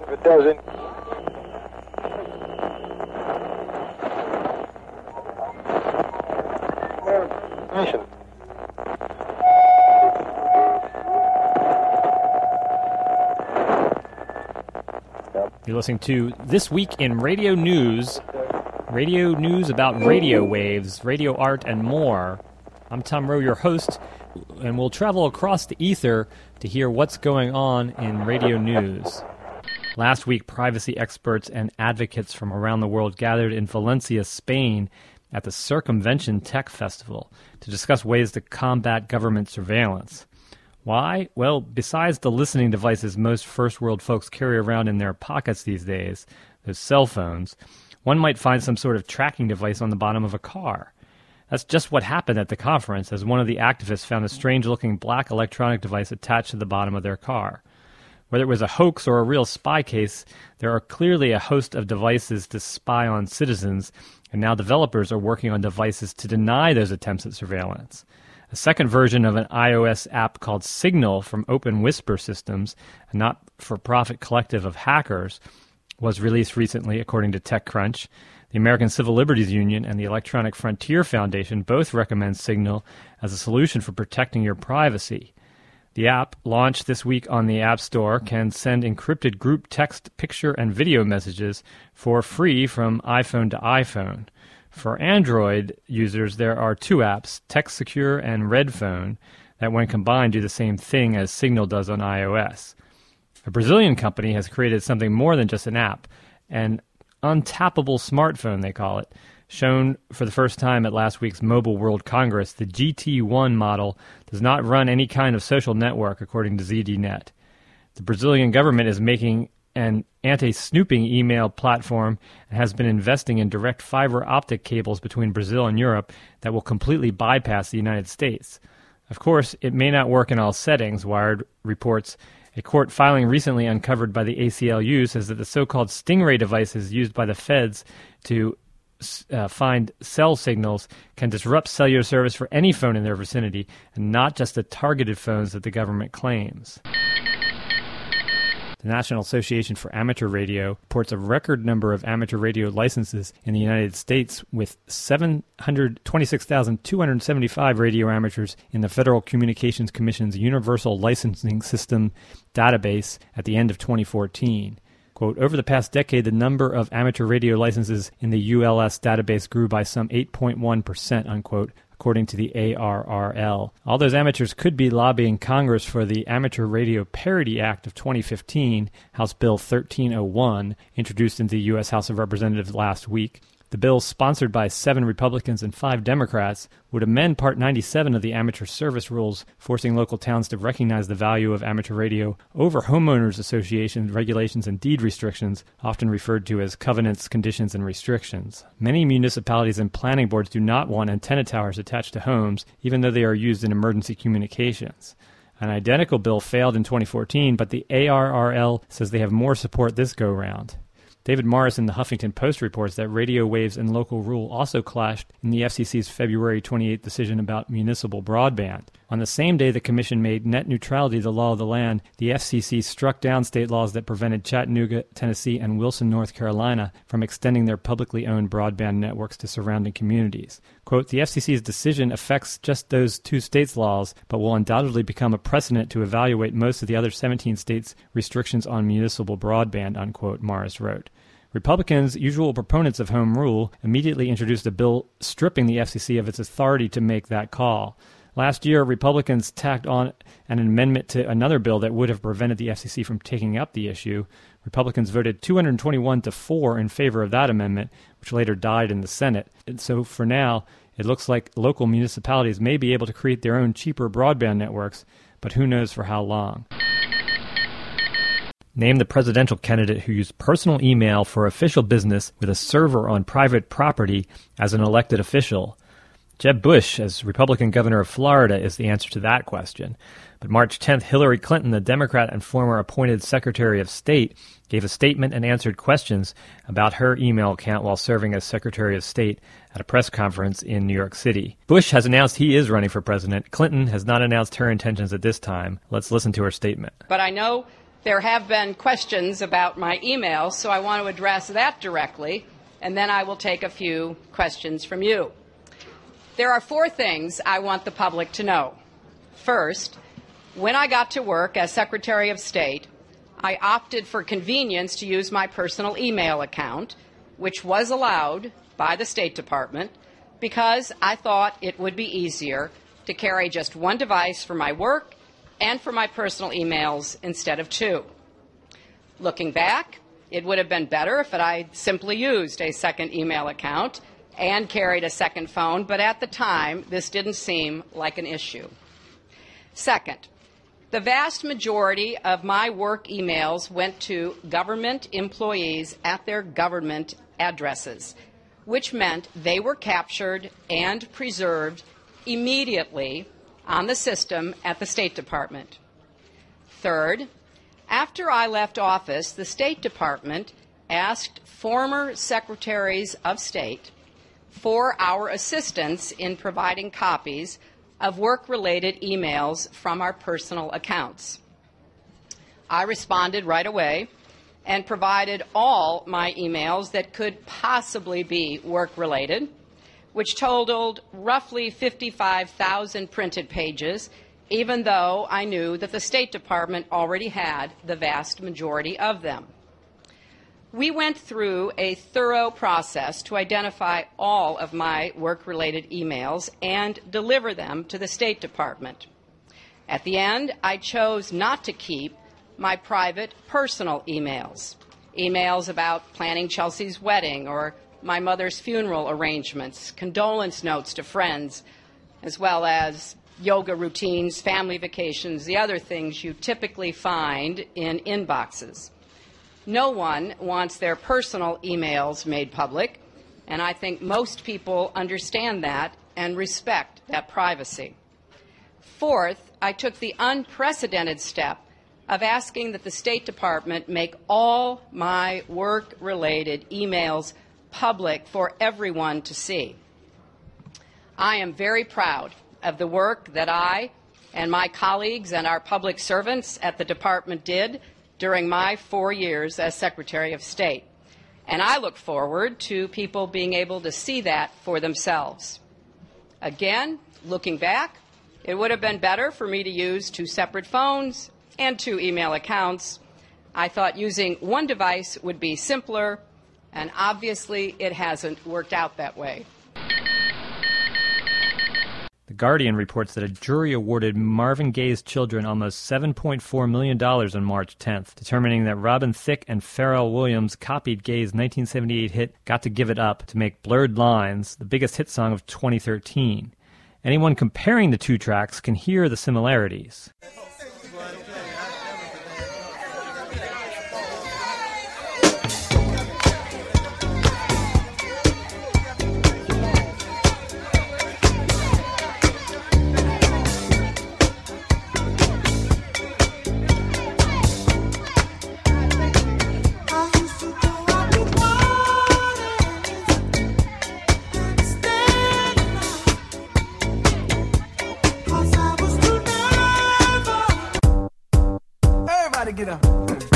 If it doesn't, mission. You're listening to This Week in Radio News about radio waves, radio art, and more. I'm Tom Rowe, your host, and we'll travel across the ether to hear what's going on in radio news. Last week, privacy experts and advocates from around the world gathered in Valencia, Spain, at the Circumvention Tech Festival to discuss ways to combat government surveillance. Why? Well, besides the listening devices most first-world folks carry around in their pockets these days, those cell phones, one might find some sort of tracking device on the bottom of a car. That's just what happened at the conference, as one of the activists found a strange-looking black electronic device attached to the bottom of their car. Whether it was a hoax or a real spy case, there are clearly a host of devices to spy on citizens, and now developers are working on devices to deny those attempts at surveillance. A second version of an iOS app called Signal from Open Whisper Systems, a not-for-profit collective of hackers, was released recently, according to TechCrunch. The American Civil Liberties Union and the Electronic Frontier Foundation both recommend Signal as a solution for protecting your privacy. The app, launched this week on the App Store, can send encrypted group text, picture, and video messages for free from iPhone to iPhone. For Android users, there are two apps, TextSecure and Redphone, that when combined do the same thing as Signal does on iOS. A Brazilian company has created something more than just an app, an untappable smartphone, they call it. Shown for the first time at last week's Mobile World Congress, the GT1 model does not run any kind of social network, according to ZDNet. The Brazilian government is making an anti-snooping email platform and has been investing in direct fiber optic cables between Brazil and Europe that will completely bypass the United States. Of course, it may not work in all settings, Wired reports. A court filing recently uncovered by the ACLU says that the so-called Stingray devices used by the feds to find cell signals can disrupt cellular service for any phone in their vicinity, and not just the targeted phones that the government claims. The National Association for Amateur Radio reports a record number of amateur radio licenses in the United States, with 726,275 radio amateurs in the Federal Communications Commission's Universal Licensing System database at the end of 2014. Quote, over the past decade, the number of amateur radio licenses in the ULS database grew by some 8.1%, unquote, according to the ARRL. All those amateurs could be lobbying Congress for the Amateur Radio Parity Act of 2015, House Bill 1301, introduced into the U.S. House of Representatives last week. The bill, sponsored by 7 Republicans and 5 Democrats, would amend Part 97 of the Amateur Service Rules, forcing local towns to recognize the value of amateur radio over homeowners association regulations and deed restrictions, often referred to as covenants, conditions, and restrictions. Many municipalities and planning boards do not want antenna towers attached to homes, even though they are used in emergency communications. An identical bill failed in 2014, but the ARRL says they have more support this go-round. David Morris in the Huffington Post reports that radio waves and local rule also clashed in the FCC's February 28 decision about municipal broadband. On the same day the Commission made net neutrality the law of the land, the FCC struck down state laws that prevented Chattanooga, Tennessee, and Wilson, North Carolina from extending their publicly owned broadband networks to surrounding communities. Quote, the FCC's decision affects just those 2 states' laws, but will undoubtedly become a precedent to evaluate most of the other 17 states' restrictions on municipal broadband, unquote, Morris wrote. Republicans, usual proponents of home rule, immediately introduced a bill stripping the FCC of its authority to make that call. Last year, Republicans tacked on an amendment to another bill that would have prevented the FCC from taking up the issue. Republicans voted 221-4 in favor of that amendment, which later died in the Senate. And so for now, it looks like local municipalities may be able to create their own cheaper broadband networks, but who knows for how long. Name the presidential candidate who used personal email for official business with a server on private property as an elected official. Jeb Bush, as Republican governor of Florida, is the answer to that question. But March 10th, Hillary Clinton, the Democrat and former appointed Secretary of State, gave a statement and answered questions about her email account while serving as Secretary of State at a press conference in New York City. Bush has announced he is running for president. Clinton has not announced her intentions at this time. Let's listen to her statement. But I know There have been questions about my email, so I want to address that directly, and then I will take a few questions from you. There are 4 things I want the public to know. First, when I got to work as Secretary of State, I opted for convenience to use my personal email account, which was allowed by the State Department, because I thought it would be easier to carry just one device for my work and for my personal emails instead of 2. Looking back, it would have been better if I'd simply used a second email account and carried a second phone, but at the time, this didn't seem like an issue. Second, the vast majority of my work emails went to government employees at their government addresses, which meant they were captured and preserved immediately on the system at the State Department. Third, after I left office, the State Department asked former secretaries of state for our assistance in providing copies of work-related emails from our personal accounts. I responded right away and provided all my emails that could possibly be work-related, which totaled roughly 55,000 printed pages, even though I knew that the State Department already had the vast majority of them. We went through a thorough process to identify all of my work-related emails and deliver them to the State Department. At the end, I chose not to keep my private personal emails about planning Chelsea's wedding or my mother's funeral arrangements, condolence notes to friends, as well as yoga routines, family vacations, the other things you typically find in inboxes. No one wants their personal emails made public, and I think most people understand that and respect that privacy. Fourth, I took the unprecedented step of asking that the State Department make all my work-related emails public for everyone to see. I am very proud of the work that I and my colleagues and our public servants at the Department did during my 4 years as Secretary of State, and I look forward to people being able to see that for themselves. Again, looking back, it would have been better for me to use 2 separate phones and 2 email accounts. I thought using one device would be simpler, and obviously it hasn't worked out that way. The Guardian reports that a jury awarded Marvin Gaye's children almost $7.4 million on March 10th, determining that Robin Thicke and Pharrell Williams copied Gaye's 1978 hit Got to Give It Up to make Blurred Lines the biggest hit song of 2013. Anyone comparing the 2 tracks can hear the similarities. Get up.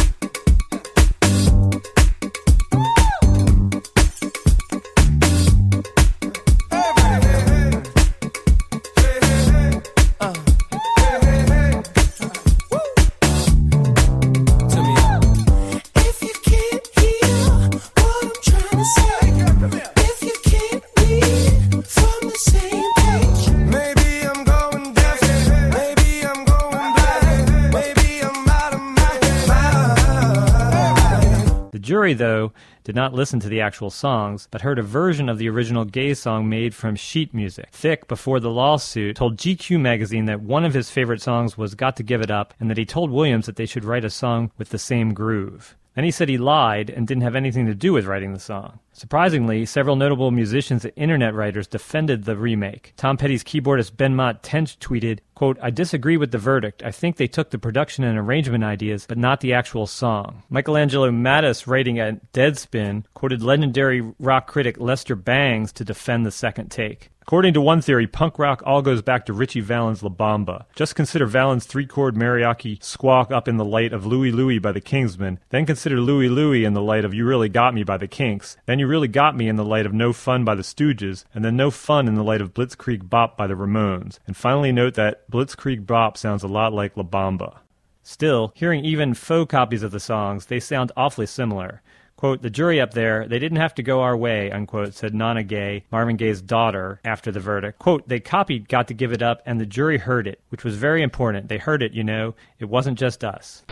The jury, though, did not listen to the actual songs, but heard a version of the original Gaye song made from sheet music. Thicke, before the lawsuit, told GQ magazine that one of his favorite songs was Got to Give It Up, and that he told Williams that they should write a song with the same groove. Then he said he lied and didn't have anything to do with writing the song. Surprisingly, several notable musicians and internet writers defended the remake. Tom Petty's keyboardist Ben Mott Tench tweeted, quote, "I disagree with the verdict. I think they took the production and arrangement ideas, but not the actual song." Michelangelo Mattis, writing at Deadspin, quoted legendary rock critic Lester Bangs to defend the second take. According to one theory, punk rock all goes back to Ritchie Valens' La Bamba. Just consider Valens' three-chord mariachi squawk up in the light of Louie Louie by the Kingsmen. Then consider Louie Louie in the light of You Really Got Me by the Kinks. Then You Really Got Me in the light of No Fun by the Stooges. And then No Fun in the light of Blitzkrieg Bop by the Ramones. And finally note that Blitzkrieg Bop sounds a lot like La Bamba. Still, hearing even faux copies of the songs, they sound awfully similar. Quote, "The jury up there, they didn't have to go our way," unquote, said Nana Gay, Marvin Gaye's daughter, after the verdict. Quote, "They copied Got to Give It Up, and the jury heard it, which was very important. They heard it, you know. It wasn't just us."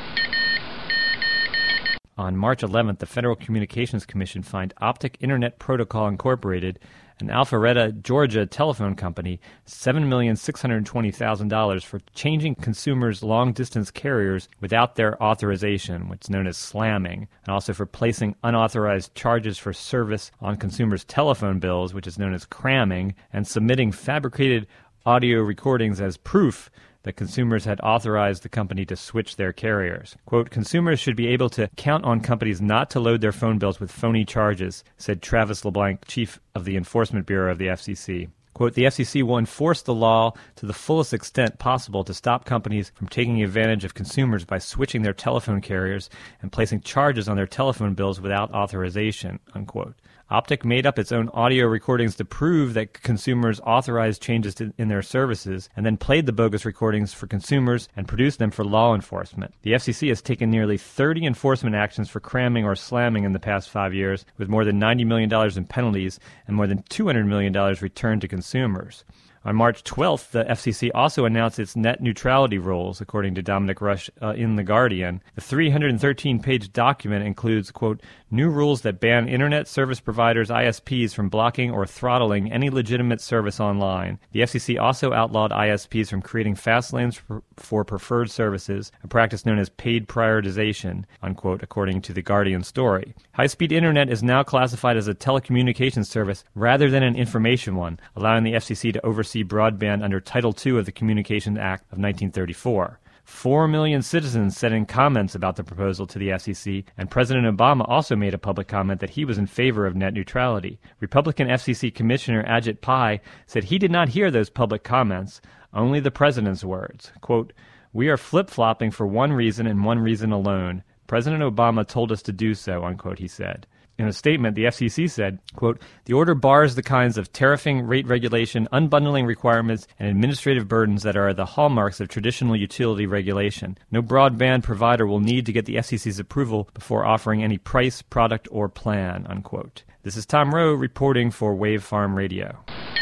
On March 11th, the Federal Communications Commission fined Optic Internet Protocol Incorporated, an Alpharetta, Georgia telephone company, $7,620,000 for changing consumers' long-distance carriers without their authorization, which is known as slamming, and also for placing unauthorized charges for service on consumers' telephone bills, which is known as cramming, and submitting fabricated audio recordings as proof that consumers had authorized the company to switch their carriers. Quote, "Consumers should be able to count on companies not to load their phone bills with phony charges," said Travis LeBlanc, chief of the Enforcement Bureau of the FCC. Quote, "The FCC will enforce the law to the fullest extent possible to stop companies from taking advantage of consumers by switching their telephone carriers and placing charges on their telephone bills without authorization," unquote. Optic made up its own audio recordings to prove that consumers authorized changes in their services, and then played the bogus recordings for consumers and produced them for law enforcement. The FCC has taken nearly 30 enforcement actions for cramming or slamming in the past 5 years, with more than $90 million in penalties and more than $200 million returned to consumers. On March 12th, the FCC also announced its net neutrality rules, according to Dominic Rush in The Guardian. The 313-page document includes, quote, "new rules that ban Internet service providers, ISPs, from blocking or throttling any legitimate service online." The FCC also outlawed ISPs from creating fast lanes for preferred services, a practice known as paid prioritization, unquote, according to The Guardian story. High-speed Internet is now classified as a telecommunications service rather than an information one, allowing the FCC to oversee broadband under Title II of the Communications Act of 1934. 4 million citizens sent in comments about the proposal to the FCC, and President Obama also made a public comment that he was in favor of net neutrality. Republican FCC Commissioner Ajit Pai said he did not hear those public comments, only the president's words. Quote, "We are flip-flopping for one reason and one reason alone. President Obama told us to do so," unquote, he said. In a statement, the FCC said, quote, "The order bars the kinds of tariffing, rate regulation, unbundling requirements, and administrative burdens that are the hallmarks of traditional utility regulation. No broadband provider will need to get the FCC's approval before offering any price, product, or plan," unquote. This is Tom Rowe reporting for Wave Farm Radio.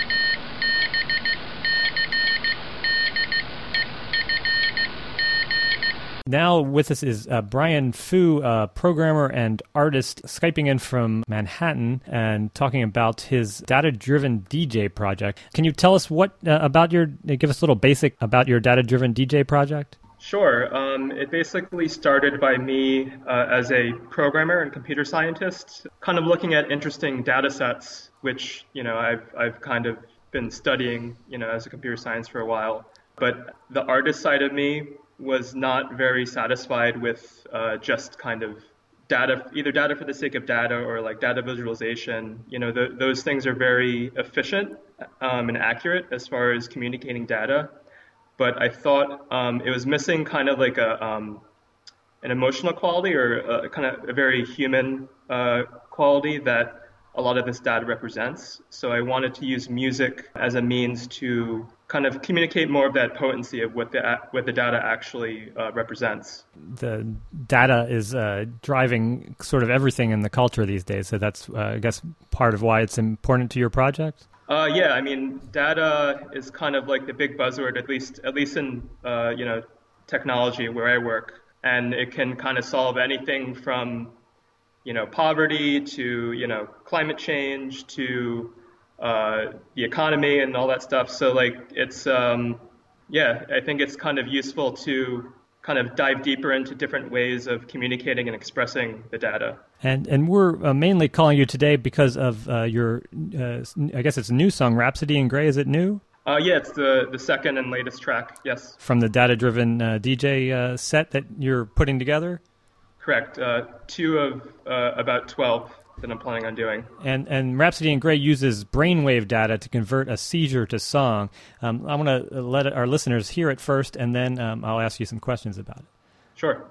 Now with us is Brian Fu, programmer and artist, Skyping in from Manhattan and talking about his data-driven DJ project. Can you tell us what give us a little basic about your data-driven DJ project? Sure. It basically started by me as a programmer and computer scientist, kind of looking at interesting data sets, which, I've kind of been studying, as a computer science for a while. But the artist side of me was not very satisfied with just kind of data, either data for the sake of data or like data visualization. Those things are very efficient and accurate as far as communicating data. But I thought it was missing kind of like an emotional quality or kind of a very human quality that a lot of this data represents. So I wanted to use music as a means to kind of communicate more of that potency of what the data actually represents. The data is driving sort of everything in the culture these days, so that's, I guess, part of why it's important to your project? Yeah, I mean, data is kind of like the big buzzword, at least in technology where I work, and it can kind of solve anything from poverty to climate change to the economy and all that stuff. So it's I think it's kind of useful to kind of dive deeper into different ways of communicating and expressing the data. And we're mainly calling you today because of your I guess it's a new song, Rhapsody in Grey. Is it new? Yeah, it's the second and latest track. Yes. From the data-driven DJ set that you're putting together. Correct. Two of about 12 that I'm planning on doing. And Rhapsody in Grey uses brainwave data to convert a seizure to song. I want to let our listeners hear it first, and then I'll ask you some questions about it. Sure.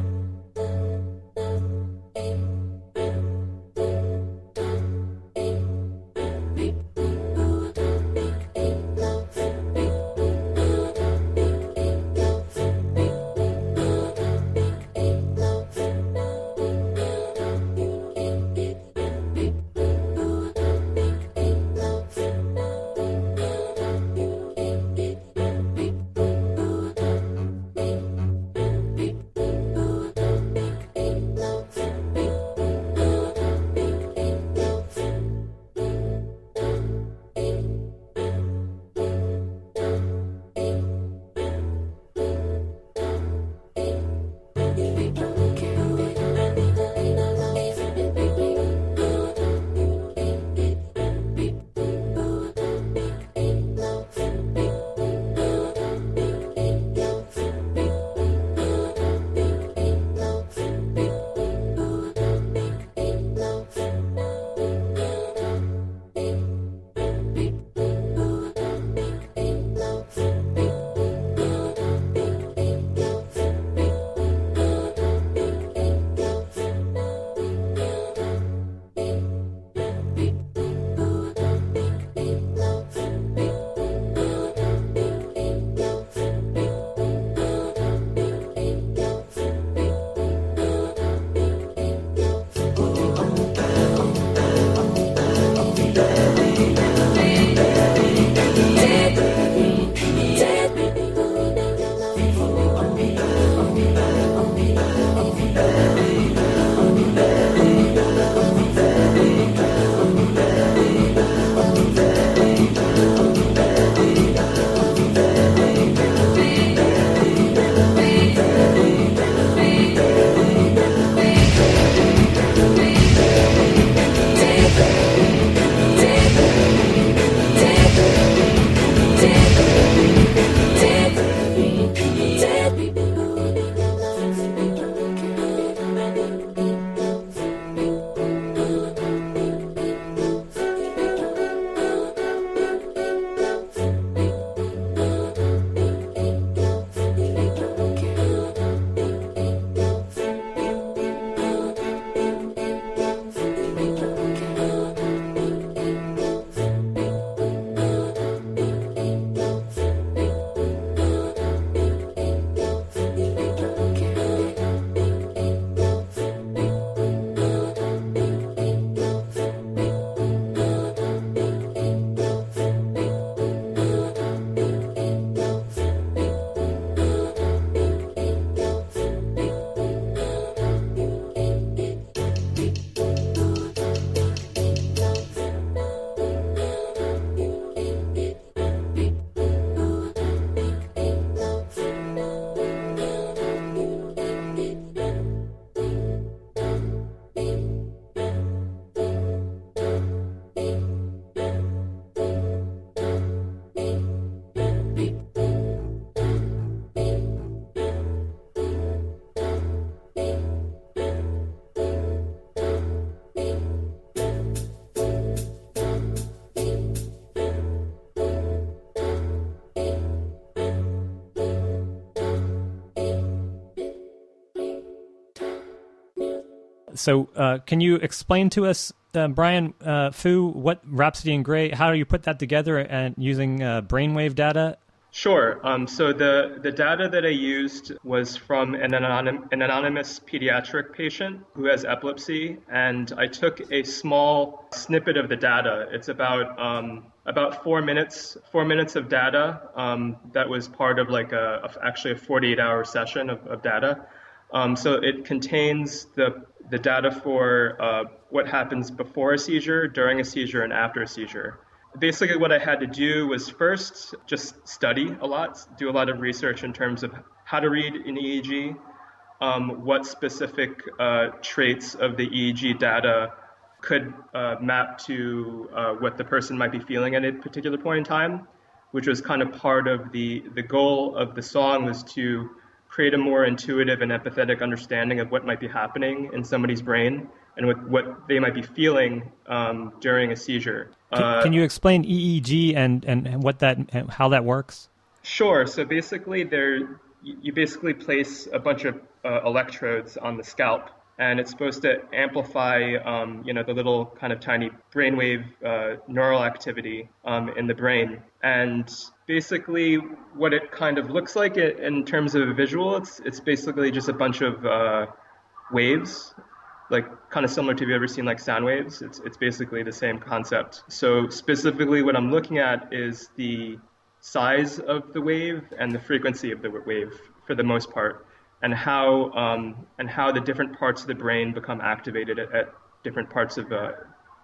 So can you explain to us, Brian Fu, what Rhapsody in Grey, how do you put that together and using brainwave data? Sure. So the data that I used was from an anonymous pediatric patient who has epilepsy, and I took a small snippet of the data. It's about 4 minutes of data that was part of like actually a 48-hour session of data. So it contains the data for what happens before a seizure, during a seizure, and after a seizure. Basically, what I had to do was first just study a lot, do a lot of research in terms of how to read an EEG, what specific traits of the EEG data could map to what the person might be feeling at a particular point in time, which was kind of part of the goal of the song, was to create a more intuitive and empathetic understanding of what might be happening in somebody's brain and what they might be feeling during a seizure. Can you explain EEG and what that and how that works? Sure. So basically, you basically place a bunch of electrodes on the scalp, and it's supposed to amplify, the little kind of tiny brainwave neural activity in the brain. And basically, what it kind of looks like in terms of a visual, it's basically just a bunch of waves, like kind of similar to, have you ever seen like sound waves? It's basically the same concept. So specifically, what I'm looking at is the size of the wave and the frequency of the wave for the most part, and how the different parts of the brain become activated at different parts of the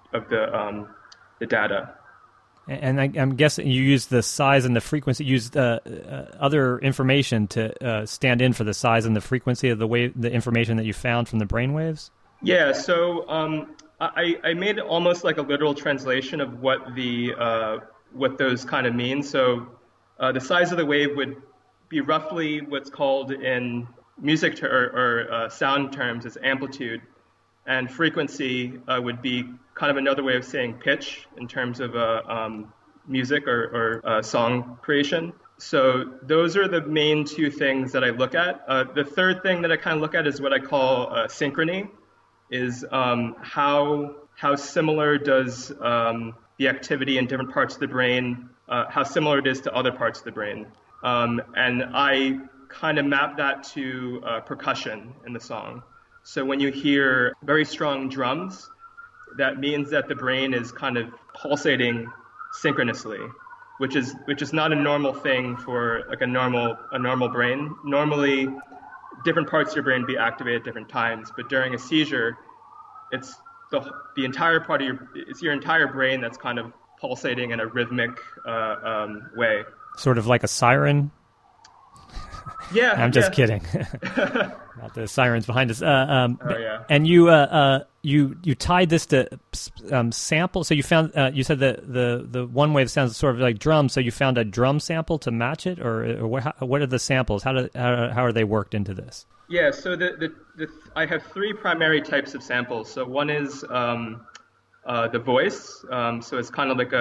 data. And I'm guessing you use the size and the frequency. You used other information to stand in for the size and the frequency of the wave, the information that you found from the brain waves. Yeah. So I made almost like a literal translation of what those kind of mean. So the size of the wave would be roughly what's called in music or sound terms as amplitude, and frequency would be kind of another way of saying pitch in terms of music or song creation. So those are the main two things that I look at. The third thing that I kind of look at is what I call synchrony, is how similar does the activity in different parts of the brain, how similar it is to other parts of the brain. And I kind of map that to percussion in the song. So when you hear very strong drums, that means that the brain is kind of pulsating synchronously, which is not a normal thing for like a normal brain. Normally, different parts of your brain be activated at different times, but during a seizure, it's the entire part of it's your entire brain that's kind of pulsating in a rhythmic way. Sort of like a siren. Yeah, I'm just kidding. Not the sirens behind us. Yeah. And you tied this to sample. So you found you said that the one wave sounds sort of like drum. So you found a drum sample to match it, or what are the samples? How are they worked into this? Yeah. So I have three primary types of samples. So one is the voice. So it's kind of like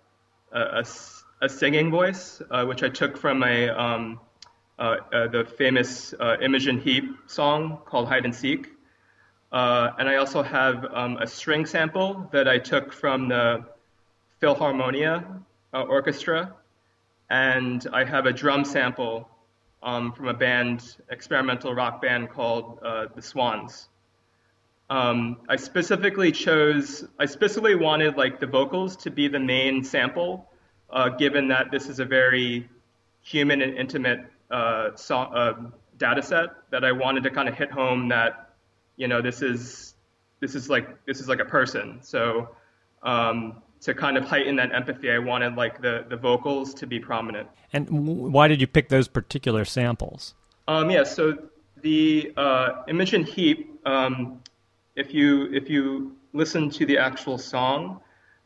a singing voice, which I took from the famous Imogen Heap song called Hide and Seek. And I also have a string sample that I took from the Philharmonia Orchestra. And I have a drum sample from a experimental rock band called The Swans. I specifically wanted like the vocals to be the main sample, given that this is a very human and intimate data set, that I wanted to kind of hit home that, this is like a person. So to kind of heighten that empathy, I wanted like the vocals to be prominent. And why did you pick those particular samples? So the Imogen Heap, if you listen to the actual song,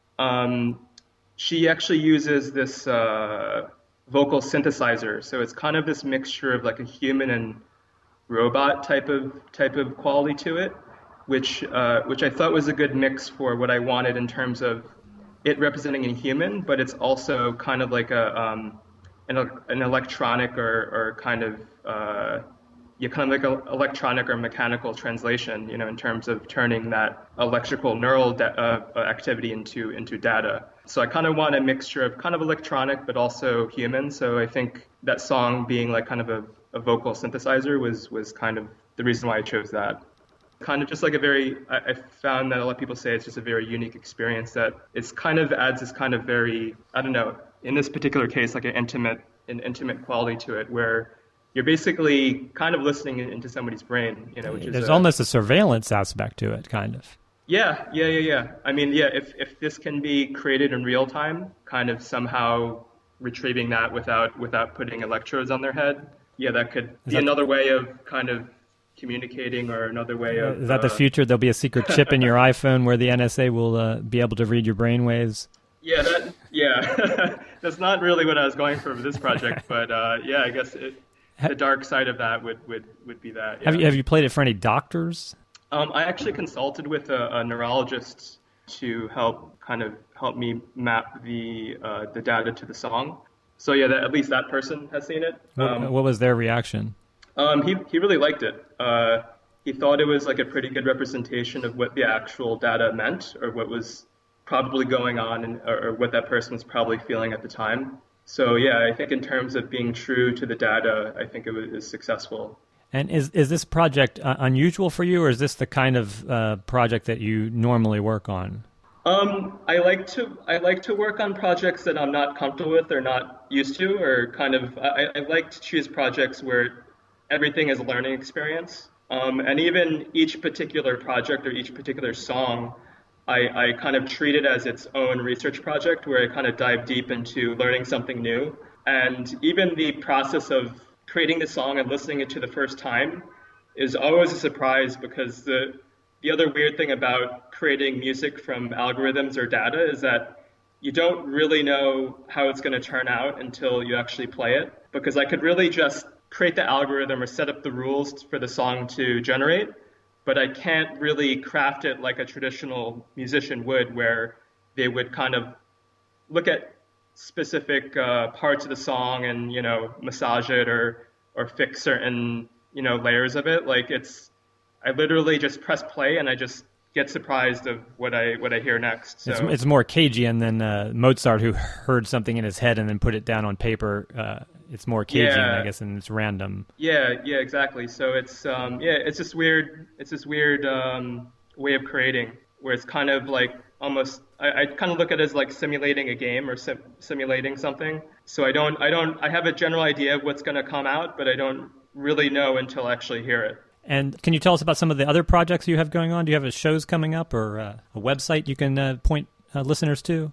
she actually uses this vocal synthesizer. So it's kind of this mixture of like a human and robot type of quality to it, which I thought was a good mix for what I wanted in terms of it representing a human, but it's also kind of like an electronic or kind of like an electronic or mechanical translation, in terms of turning that electrical neural activity into data. So I kind of want a mixture of kind of electronic, but also human. So I think that song being like kind of a vocal synthesizer was kind of the reason why I chose that. Kind of just like I found that a lot of people say it's just a very unique experience, that it's kind of adds this kind of very, I don't know, in this particular case, like an intimate quality to it, where you're basically kind of listening into somebody's brain, which is there's almost a surveillance aspect to it, kind of. Yeah. I mean, if this can be created in real time, kind of somehow retrieving that without putting electrodes on their head, that could be another way of kind of communicating, or another way of... Is that the future? There'll be a secret chip in your iPhone where the NSA will be able to read your brainwaves? Yeah, that's not really what I was going for this project, but I guess the dark side of that would be that. Yeah. Have you played it for any doctors? I actually consulted with a neurologist to help me map the data to the song. So yeah, at least that person has seen it. What was their reaction? He really liked it. He thought it was like a pretty good representation of what the actual data meant, or what was probably going on, or what that person was probably feeling at the time. So yeah, I think in terms of being true to the data, I think it was successful. And is this project unusual for you, or is this the kind of project that you normally work on? I like to work on projects that I'm not comfortable with or not used to, or I like to choose projects where everything is a learning experience. And even each particular project or each particular song, I kind of treat it as its own research project where I kind of dive deep into learning something new. And even the process of creating the song and listening it to the first time is always a surprise, because the other weird thing about creating music from algorithms or data is that you don't really know how it's going to turn out until you actually play it. Because I could really just create the algorithm or set up the rules for the song to generate, but I can't really craft it like a traditional musician would, where they would kind of look at specific parts of the song and, massage it or fix certain, layers of it. Like I literally just press play and I just get surprised of what I hear next. So it's more Cagean than Mozart, who heard something in his head and then put it down on paper. It's more Cagean, I guess, and it's random. Yeah, exactly. So it's it's this weird way of creating, where it's kind of like almost I kind of look at it as like simulating a game or simulating something. So I have a general idea of what's going to come out, but I don't really know until I actually hear it. And can you tell us about some of the other projects you have going on? Do you have shows coming up, or a website you can point listeners to?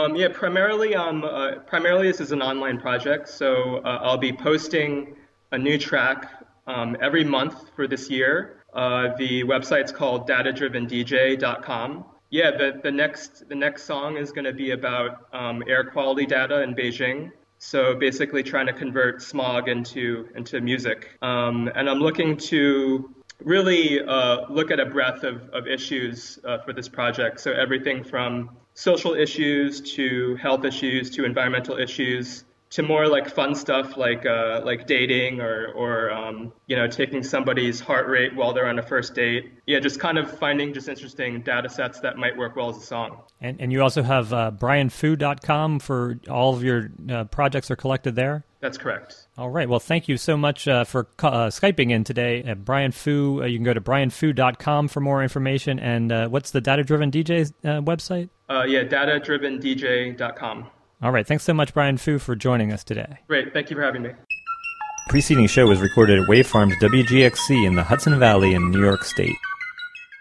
Primarily this is an online project, so I'll be posting a new track every month for this year. The website's called datadrivendj.com. Yeah, the next song is going to be about air quality data in Beijing. So basically trying to convert smog into music. And I'm looking to really look at a breadth of issues for this project. So everything from social issues to health issues to environmental issues to more like fun stuff like dating or taking somebody's heart rate while they're on a first date. Yeah, just kind of finding just interesting data sets that might work well as a song. And you also have brianfu.com for all of your projects are collected there? That's correct. All right. Well, thank you so much for Skyping in today at Brian Fu. You can go to brianfu.com for more information. And what's the Data Driven DJ website? datadrivendj.com. All right. Thanks so much, Brian Fu, for joining us today. Great. Thank you for having me. Preceding show was recorded at Wavefarms WGXC in the Hudson Valley in New York State.